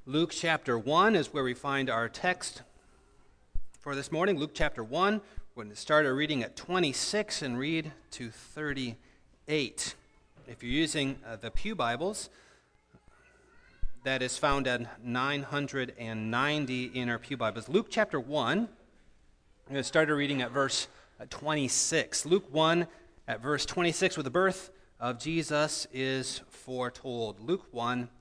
Luke chapter 1 is where we find our text for this morning. Luke chapter 1. We're going to start our reading at 26 and read to 38. If you're using the Pew Bibles, that is found at 990 in our Pew Bibles. Luke chapter 1, we're going to start our reading at verse 26. Luke 1 at verse 26, where the birth of Jesus is foretold. Luke 1,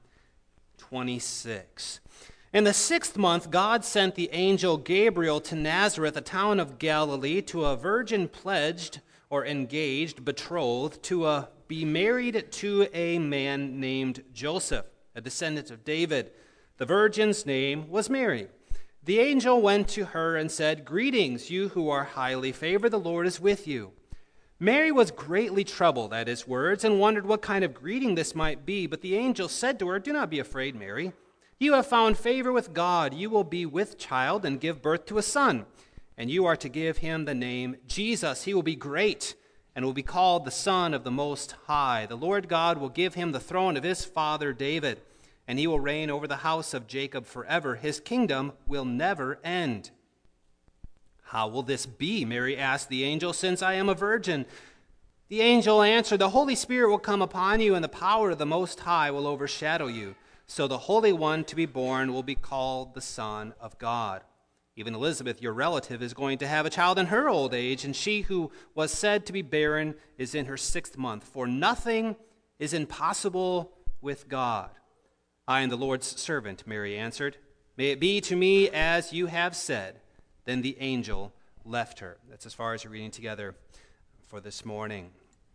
26. In the 6th month, God sent the angel Gabriel to Nazareth, a town of Galilee, to a virgin pledged or engaged, betrothed, to be married to a man named Joseph, a descendant of David. The virgin's name was Mary. The angel went to her and said, "Greetings, you who are highly favored, the Lord is with you." Mary was greatly troubled at his words and wondered what kind of greeting this might be. But the angel said to her, "Do not be afraid, Mary. You have found favor with God. You will be with child and give birth to a son, and you are to give him the name Jesus. He will be great and will be called the Son of the Most High. The Lord God will give him the throne of his father David, and he will reign over the house of Jacob forever. His kingdom will never end." "How will this be?" Mary asked the angel, "since I am a virgin?" The angel answered, "The Holy Spirit will come upon you, and the power of the Most High will overshadow you. So the Holy One to be born will be called the Son of God. Even Elizabeth, your relative, is going to have a child in her old age, and she who was said to be barren is in her 6th month. For nothing is impossible with God." "I am the Lord's servant," Mary answered. "May it be to me as you have said." Then the angel left her. That's as far as we're reading together for this morning.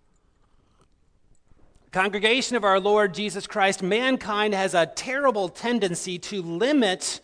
Congregation of our Lord Jesus Christ, mankind has a terrible tendency to limit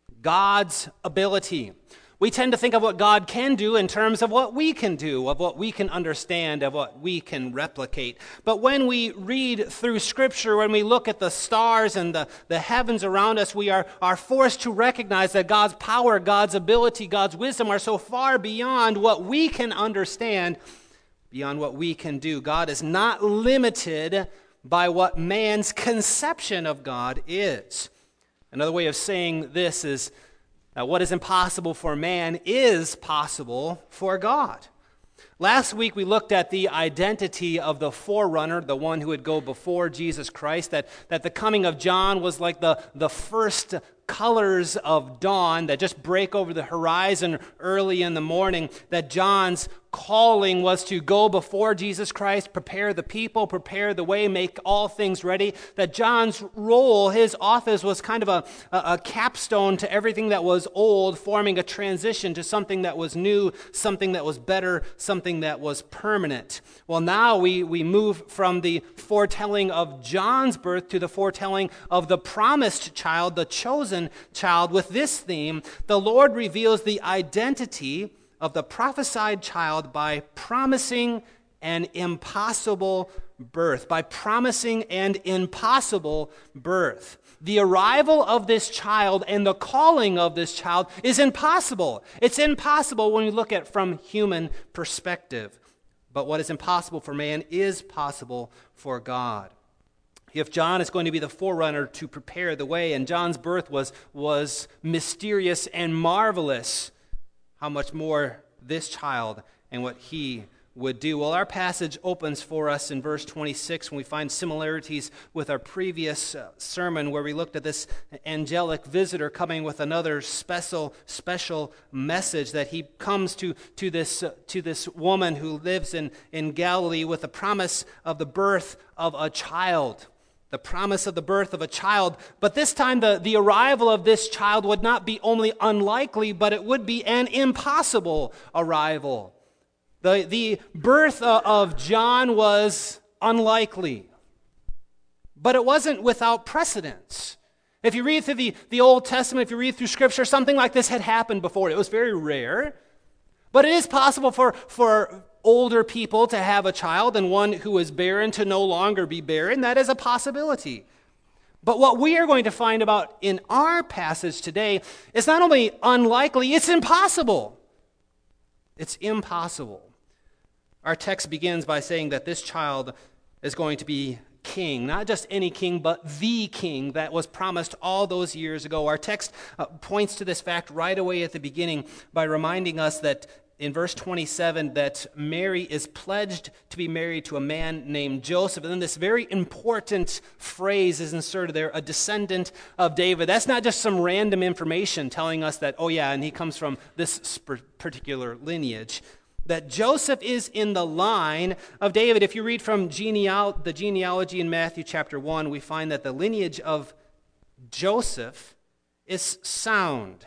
God's ability. We tend to think of what God can do in terms of what we can do, of what we can understand, of what we can replicate. But when we read through Scripture, when we look at the stars and the heavens around us, we are forced to recognize that God's power, God's ability, God's wisdom are so far beyond what we can understand, beyond what we can do. God is not limited by what man's conception of God is. Another way of saying this is what is impossible for man is possible for God. Last week we looked at the identity of the forerunner, the one who would go before Jesus Christ, that the coming of John was like the first colors of dawn that just break over the horizon early in the morning, that John's calling was to go before Jesus Christ, prepare the people, prepare the way, make all things ready, that John's role, his office, was kind of a capstone to everything that was old, forming a transition to something that was new, something that was better, something that was permanent. Well, now we move from the foretelling of John's birth to the foretelling of the promised child, the chosen child. With this theme, the Lord reveals the identity of the prophesied child by promising an impossible birth. By promising an impossible birth. The arrival of this child and the calling of this child is impossible. It's impossible when we look at it from human perspective. But what is impossible for man is possible for God. If John is going to be the forerunner to prepare the way, and John's birth was mysterious and marvelous, how much more this child and what he would do. Well, our passage opens for us in verse 26 when we find similarities with our previous sermon where we looked at this angelic visitor coming with another special message, that he comes to this woman who lives in Galilee with the promise of the birth of a child. The promise of the birth of a child. But this time the arrival of this child would not be only unlikely, but it would be an impossible arrival. The birth of John was unlikely, but it wasn't without precedence. If you read through the Old Testament, if you read through Scripture, something like this had happened before. It was very rare, but it is possible for older people to have a child and one who is barren to no longer be barren. That is a possibility. But what we are going to find about in our passage today is not only unlikely, it's impossible. It's impossible. Our text begins by saying that this child is going to be king, not just any king, but the king that was promised all those years ago. Our text points to this fact right away at the beginning by reminding us that in verse 27 that Mary is pledged to be married to a man named Joseph. And then this very important phrase is inserted there, a descendant of David. That's not just some random information telling us that, oh yeah, and he comes from this particular lineage. That Joseph is in the line of David. If you read from the genealogy in Matthew chapter 1, we find that the lineage of Joseph is sound.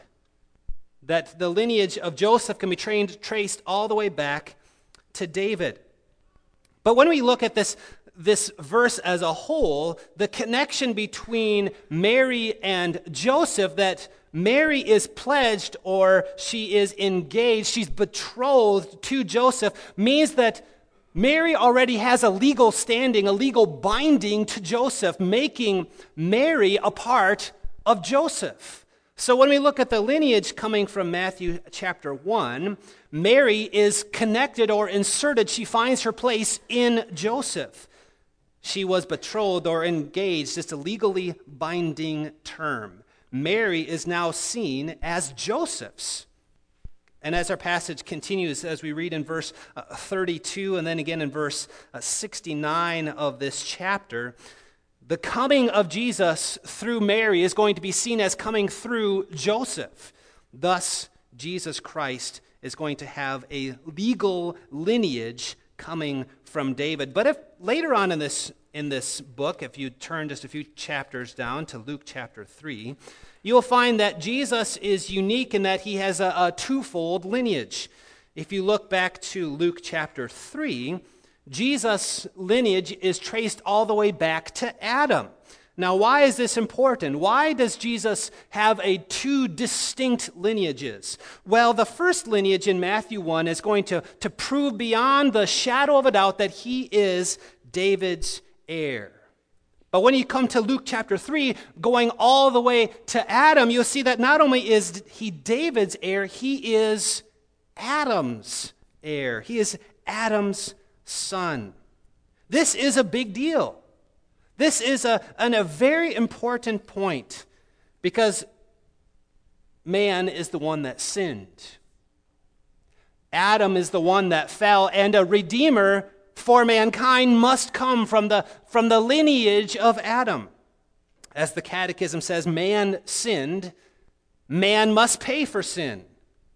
That the lineage of Joseph can be traced all the way back to David. But when we look at this verse as a whole, the connection between Mary and Joseph, that Mary is pledged or she is engaged, she's betrothed to Joseph, means that Mary already has a legal standing, a legal binding to Joseph, making Mary a part of Joseph. So when we look at the lineage coming from Matthew chapter 1, Mary is connected or inserted. She finds her place in Joseph. She was betrothed or engaged. It's a legally binding term. Mary is now seen as Joseph's. And as our passage continues, as we read in verse 32 and then again in verse 69 of this chapter, the coming of Jesus through Mary is going to be seen as coming through Joseph. Thus, Jesus Christ is going to have a legal lineage coming from David. But if later on in this book, if you turn just a few chapters down to Luke chapter 3, you'll find that Jesus is unique in that he has a twofold lineage. If you look back to Luke chapter 3, Jesus' lineage is traced all the way back to Adam. Now, why is this important? Why does Jesus have two distinct lineages? Well, the first lineage in Matthew 1 is going to prove beyond the shadow of a doubt that he is David's heir. But when you come to Luke chapter 3, going all the way to Adam, you'll see that not only is he David's heir, he is Adam's heir. He is Adam's son. This is a big deal. This is a very important point because man is the one that sinned. Adam is the one that fell, and a redeemer for mankind must come from the lineage of Adam. As the Catechism says, man sinned, man must pay for sin.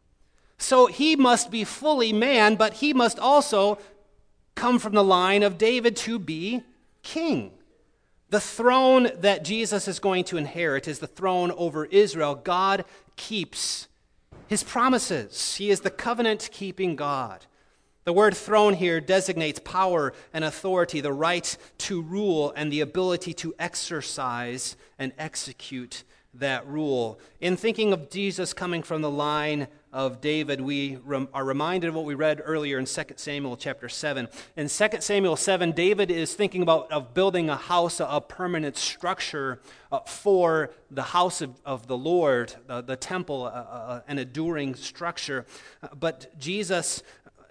So he must be fully man, but he must also come from the line of David to be king. The throne that Jesus is going to inherit is the throne over Israel. God keeps his promises. He is the covenant-keeping God. The word throne here designates power and authority, the right to rule and the ability to exercise and execute that rule. In thinking of Jesus coming from the line of David, we are reminded of what we read earlier in 2 Samuel chapter 7. In 2 Samuel 7, David is thinking of building a house, a permanent structure for the house of the Lord, the temple, an enduring structure. But Jesus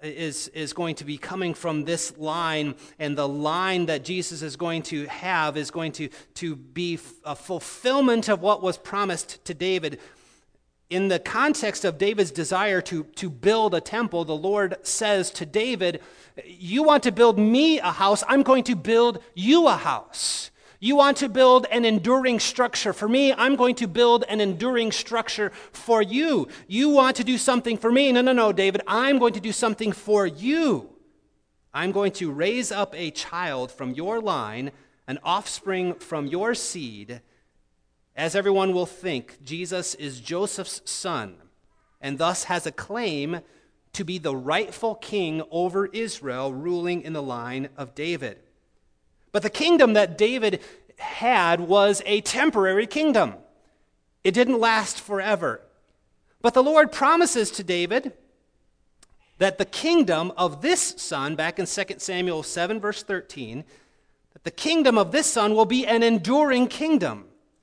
is going to be coming from this line, and the line that Jesus is going to have is going to be a fulfillment of what was promised to David. In the context of David's desire to build a temple, the Lord says to David, you want to build me a house, I'm going to build you a house. You want to build an enduring structure for me, I'm going to build an enduring structure for you. You want to do something for me? No, David, I'm going to do something for you. I'm going to raise up a child from your line, an offspring from your seed. As everyone will think, Jesus is Joseph's son, and thus has a claim to be the rightful king over Israel, ruling in the line of David. But the kingdom that David had was a temporary kingdom. It didn't last forever. But the Lord promises to David that the kingdom of this son, back in 2 Samuel 7, verse 13, that the kingdom of this son will be an enduring kingdom.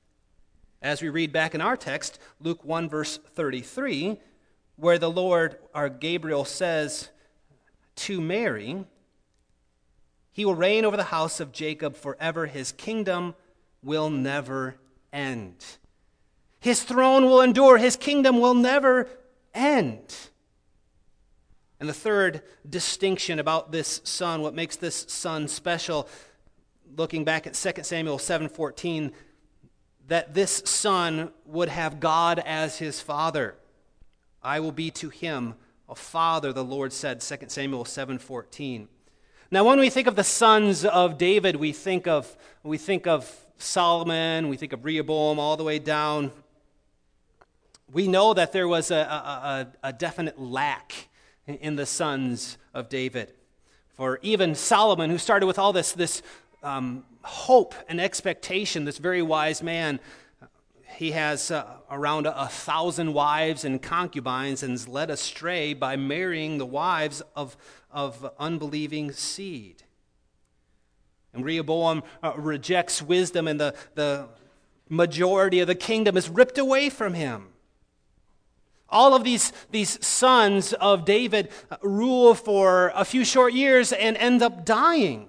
As we read back in our text, Luke 1, verse 33, where the Lord, our Gabriel, says to Mary, He will reign over the house of Jacob forever. His kingdom will never end. His throne will endure. His kingdom will never end. And the third distinction about this son, what makes this son special, looking back at 2 Samuel 7:14, that this son would have God as his father. I will be to him a father, the Lord said, 2 Samuel 7:14. Now, when we think of the sons of David, we think of Solomon, we think of Rehoboam, all the way down. We know that there was a definite lack in the sons of David. For even Solomon, who started with all this hope and expectation, this very wise man, he has around 1,000 wives and concubines and is led astray by marrying the wives of unbelieving seed. And Rehoboam rejects wisdom, and the majority of the kingdom is ripped away from him. All of these sons of David rule for a few short years and end up dying.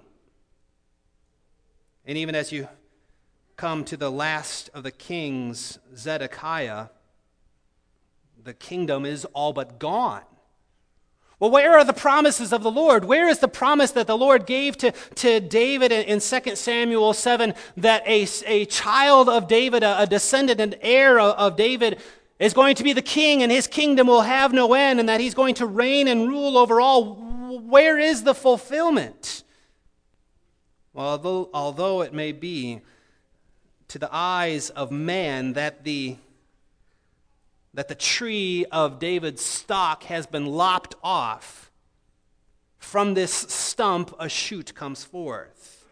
And even as you come to the last of the kings, Zedekiah, the kingdom is all but gone. Well, where are the promises of the Lord? Where is the promise that the Lord gave to David in 2 Samuel 7 that a child of David, a descendant and heir of David, is going to be the king, and his kingdom will have no end, and that he's going to reign and rule over all? Where is the fulfillment? Well, although it may be to the eyes of man that the tree of David's stock has been lopped off, from this stump a shoot comes forth.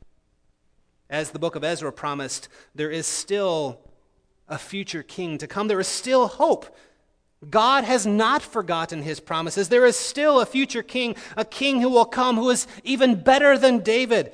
As the book of Ezra promised, there is still a future king to come. There is still hope. God has not forgotten his promises. There is still a future king, a king who will come who is even better than David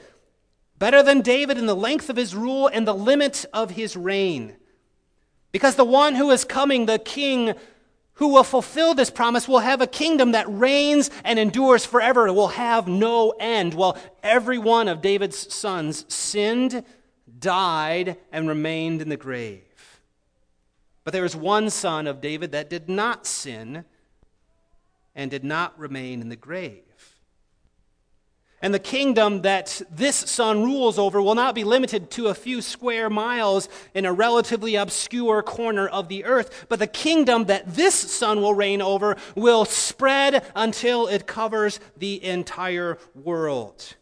in the length of his rule and the limit of his reign. Because the one who is coming, the king who will fulfill this promise, will have a kingdom that reigns and endures forever. It will have no end. Well, every one of David's sons sinned, died, and remained in the grave. But there is one son of David that did not sin and did not remain in the grave. And the kingdom that this son rules over will not be limited to a few square miles in a relatively obscure corner of the earth, but the kingdom that this son will reign over will spread until it covers the entire world.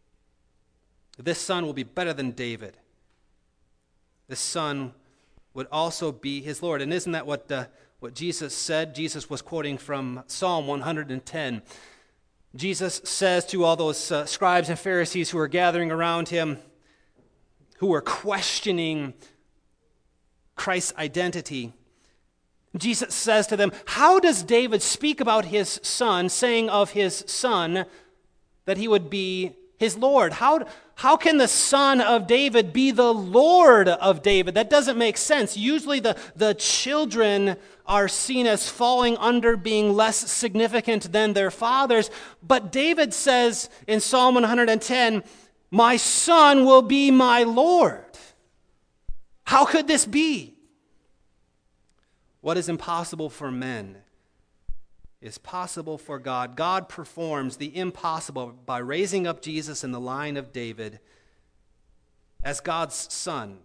This son will be better than David. This son would also be his Lord. And isn't that what Jesus said? Jesus was quoting from Psalm 110. Jesus says to all those scribes and Pharisees who are gathering around him, who are questioning Christ's identity, Jesus says to them, how does David speak about his son, saying of his son that he would be his Lord? How can the son of David be the Lord of David? That doesn't make sense. Usually the children are seen as falling under being less significant than their fathers. But David says in Psalm 110, my son will be my Lord. How could this be? What is impossible for men is possible for God. God performs the impossible by raising up Jesus in the line of David as God's son.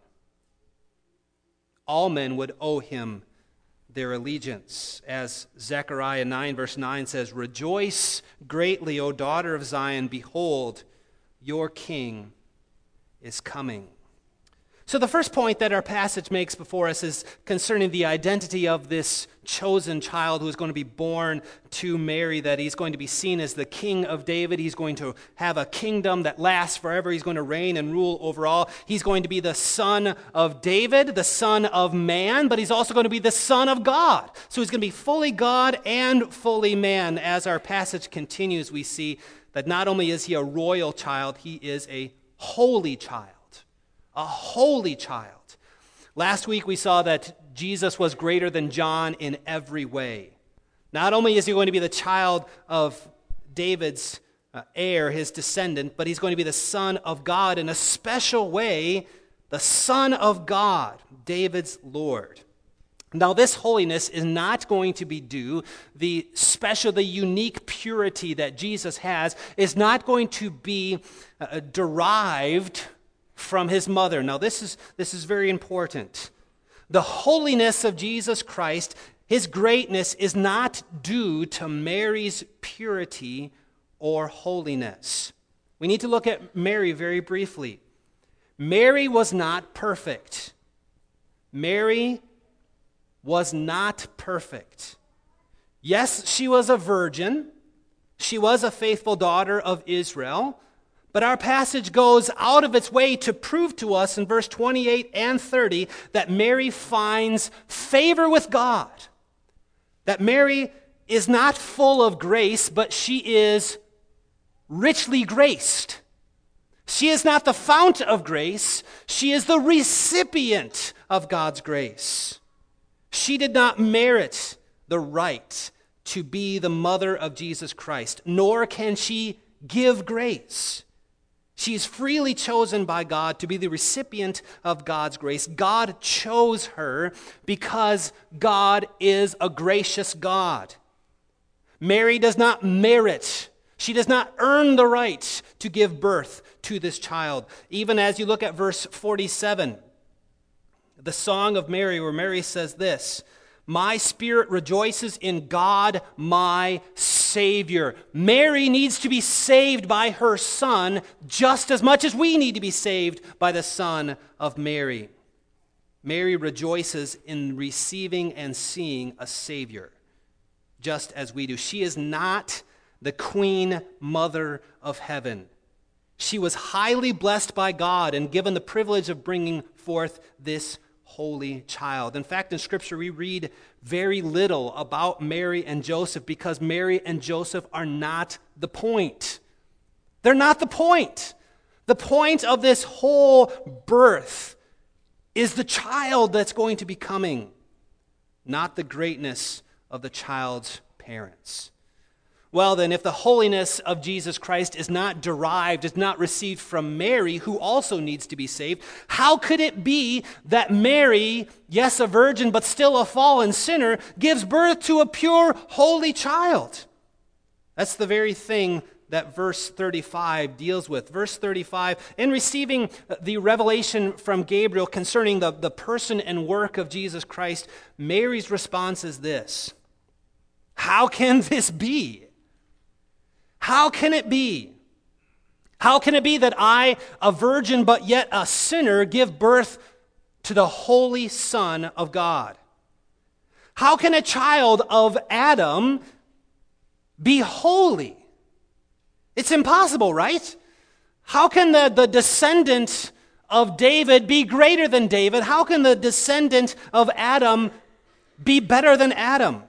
All men would owe him their allegiance. As Zechariah 9 verse 9 says, rejoice greatly, O daughter of Zion, behold, your king is coming. So the first point that our passage makes before us is concerning the identity of this chosen child who is going to be born to Mary, that he's going to be seen as the King of David. He's going to have a kingdom that lasts forever. He's going to reign and rule over all. He's going to be the son of David, the son of man, but he's also going to be the son of God. So he's going to be fully God and fully man. As our passage continues, we see that not only is he a royal child, he is a holy child. A holy child. Last week we saw that Jesus was greater than John in every way. Not only is he going to be the child of David's heir, his descendant, but he's going to be the Son of God in a special way, the Son of God, David's Lord. Now, this holiness is not going to be due, the unique purity that Jesus has is not going to be derived from his mother. Now, this is very important. The holiness of Jesus Christ, his greatness, is not due to Mary's purity or holiness. We need to look at Mary very briefly. Mary was not perfect. Mary was not perfect. Yes, she was a virgin. She was a faithful daughter of Israel. But our passage goes out of its way to prove to us in verse 28 and 30 that Mary finds favor with God. That Mary is not full of grace, but she is richly graced. She is not the fount of grace. She is the recipient of God's grace. She did not merit the right to be the mother of Jesus Christ, nor can she give grace. She is freely chosen by God to be the recipient of God's grace. God chose her because God is a gracious God. Mary does not merit, she does not earn the right to give birth to this child. Even as you look at verse 47, the Song of Mary, where Mary says this, "My spirit rejoices in God, my Savior." Mary needs to be saved by her Son just as much as we need to be saved by the Son of Mary. Mary rejoices in receiving and seeing a Savior, just as we do. She is not the Queen Mother of Heaven. She was highly blessed by God and given the privilege of bringing forth this holy child. In fact, in Scripture, we read very little about Mary and Joseph because Mary and Joseph are not the point. They're not the point. The point of this whole birth is the child that's going to be coming, not the greatness of the child's parents. Well, then, if the holiness of Jesus Christ is not derived, is not received from Mary, who also needs to be saved, how could it be that Mary, yes, a virgin, but still a fallen sinner, gives birth to a pure, holy child? That's the very thing that verse 35 deals with. Verse 35, in receiving the revelation from Gabriel concerning the person and work of Jesus Christ, Mary's response is this: how can this be? How can it be? How can it be that I, a virgin but yet a sinner, give birth to the Holy Son of God? How can a child of Adam be holy? It's impossible, right? How can the descendant of David be greater than David? How can the descendant of Adam be better than Adam?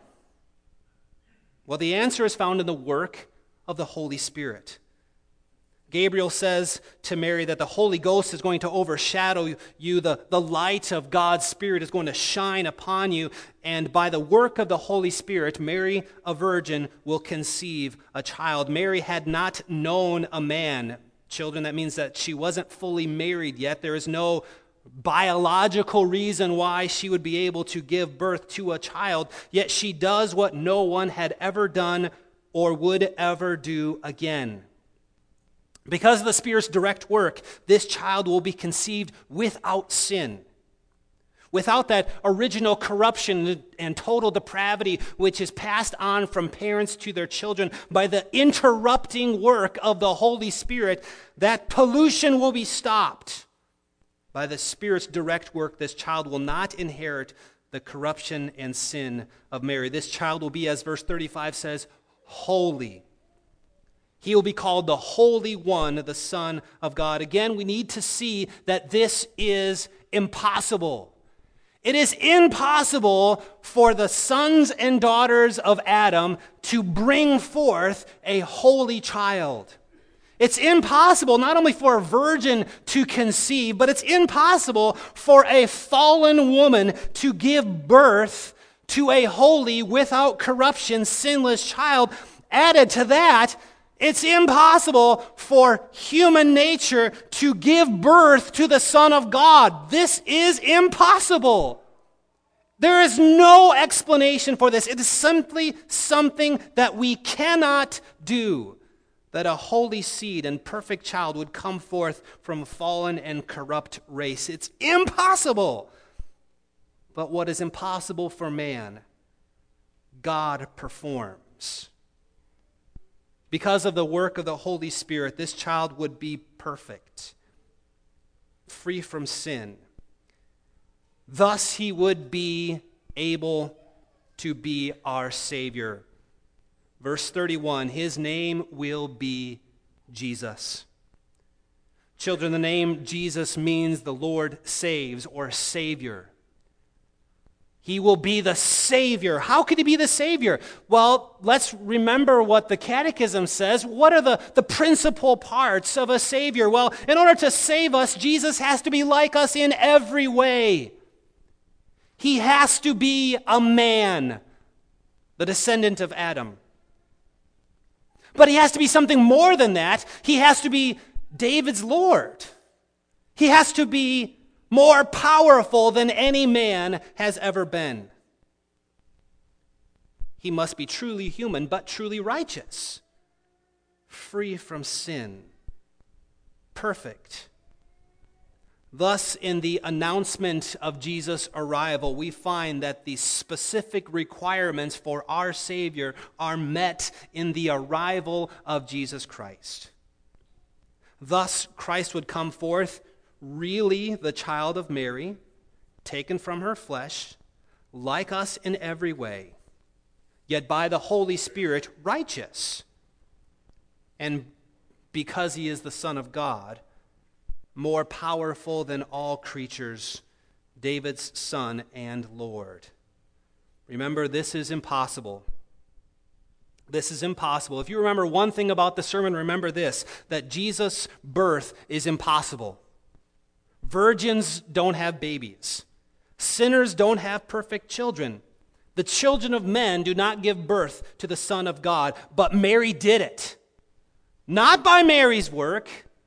Well, the answer is found in the work of the Holy Spirit. Gabriel says to Mary that the Holy Ghost is going to overshadow you. The light of God's Spirit is going to shine upon you. And by the work of the Holy Spirit, Mary, a virgin, will conceive a child. Mary had not known a man. Children, that means that she wasn't fully married yet. There is no biological reason why she would be able to give birth to a child. Yet she does what no one had ever done or would ever do again. Because of the Spirit's direct work, this child will be conceived without sin, without that original corruption and total depravity which is passed on from parents to their children. By the interrupting work of the Holy Spirit, that pollution will be stopped. By the Spirit's direct work, this child will not inherit the corruption and sin of Mary. This child will be, as verse 35 says, holy. He will be called the Holy One, the Son of God. Again, we need to see that this is impossible. It is impossible for the sons and daughters of Adam to bring forth a holy child. It's impossible not only for a virgin to conceive, but it's impossible for a fallen woman to give birth to a holy, without corruption, sinless child. Added to that, It's impossible for human nature to give birth to the Son of God. This is impossible. There is no explanation for this. It is simply something that we cannot do, that a holy seed and perfect child would come forth from a fallen and corrupt race. It's impossible. But what is impossible for man, God performs. Because of the work of the Holy Spirit, this child would be perfect, free from sin. Thus, he would be able to be our Savior. Verse 31, his name will be Jesus. Children, the name Jesus means the Lord saves or Savior. He will be the Savior. How could he be the Savior? Well, let's remember what the Catechism says. What are the principal parts of a Savior? Well, in order to save us, Jesus has to be like us in every way. He has to be a man, the descendant of Adam. But he has to be something more than that. He has to be David's Lord. He has to be more powerful than any man has ever been. He must be truly human, but truly righteous, free from sin, perfect. Thus, in the announcement of Jesus' arrival, we find that the specific requirements for our Savior are met in the arrival of Jesus Christ. Thus, Christ would come forth really the child of Mary, taken from her flesh, like us in every way, yet by the Holy Spirit righteous. And because he is the Son of God, more powerful than all creatures, David's Son and Lord. Remember, this is impossible. This is impossible. If you remember one thing about the sermon, remember this, that Jesus' birth is impossible. Virgins don't have babies. Sinners don't have perfect children. The children of men do not give birth to the Son of God, but Mary did it. Not by Mary's work,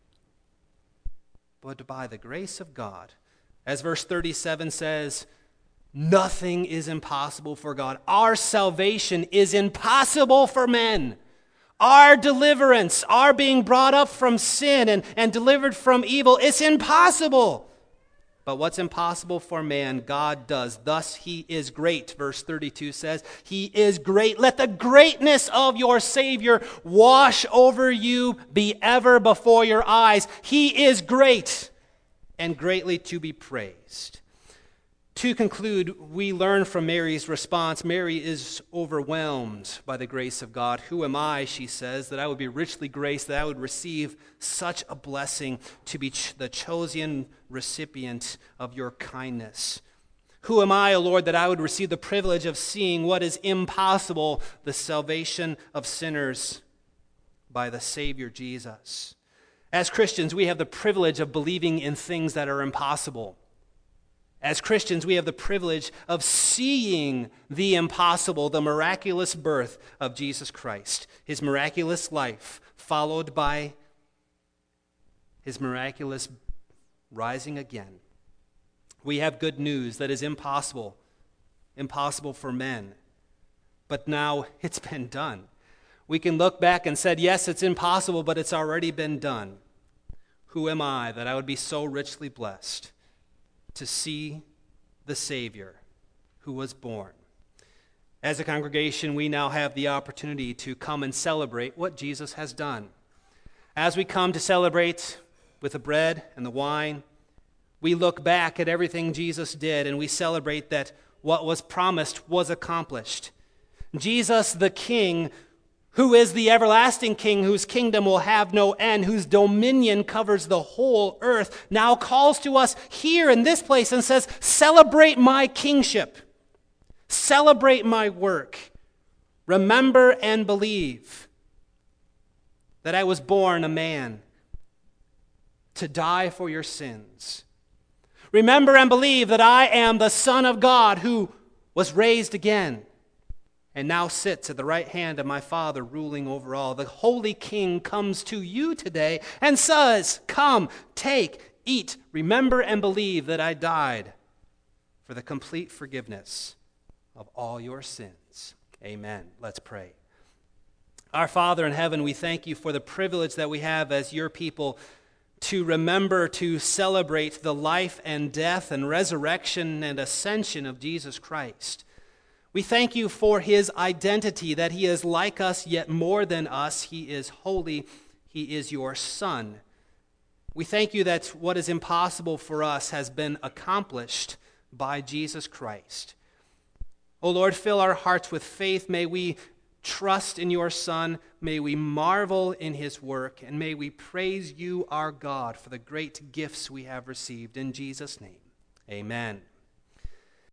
but by the grace of God. As verse 37 says, nothing is impossible for God. Our salvation is impossible for men. Our deliverance, our being brought up from sin and delivered from evil, it's impossible. But what's impossible for man, God does. Thus he is great, verse 32 says. He is great. Let the greatness of your Savior wash over you, be ever before your eyes. He is great and greatly to be praised. To conclude, we learn from Mary's response. Mary is overwhelmed by the grace of God. Who am I, she says, that I would be richly graced, that I would receive such a blessing to be the chosen recipient of your kindness? Who am I, O Lord, that I would receive the privilege of seeing what is impossible, the salvation of sinners by the Savior Jesus? As Christians, we have the privilege of believing in things that are impossible. As Christians, we have the privilege of seeing the impossible, the miraculous birth of Jesus Christ, his miraculous life, followed by his miraculous rising again. We have good news that is impossible for men. But now it's been done. We can look back and say, yes, it's impossible, but it's already been done. Who am I that I would be so richly blessed to see the Savior who was born? As a congregation, we now have the opportunity to come and celebrate what Jesus has done. As we come to celebrate with the bread and the wine, we look back at everything Jesus did and we celebrate that what was promised was accomplished. Jesus, the King, who is the everlasting King, whose kingdom will have no end, whose dominion covers the whole earth, now calls to us here in this place and says, celebrate my kingship. Celebrate my work. Remember and believe that I was born a man to die for your sins. Remember and believe that I am the Son of God who was raised again. and now sits at the right hand of my Father, ruling over all. The Holy King comes to you today and says, come, take, eat, remember and believe that I died for the complete forgiveness of all your sins. Amen. Let's pray. Our Father in heaven, we thank you for the privilege that we have as your people to remember, to celebrate the life and death and resurrection and ascension of Jesus Christ. We thank you for his identity, that he is like us, yet more than us. He is holy. He is your Son. We thank you that what is impossible for us has been accomplished by Jesus Christ. O Lord, fill our hearts with faith. May we trust in your Son. May we marvel in his work. And may we praise you, our God, for the great gifts we have received. In Jesus' name, amen.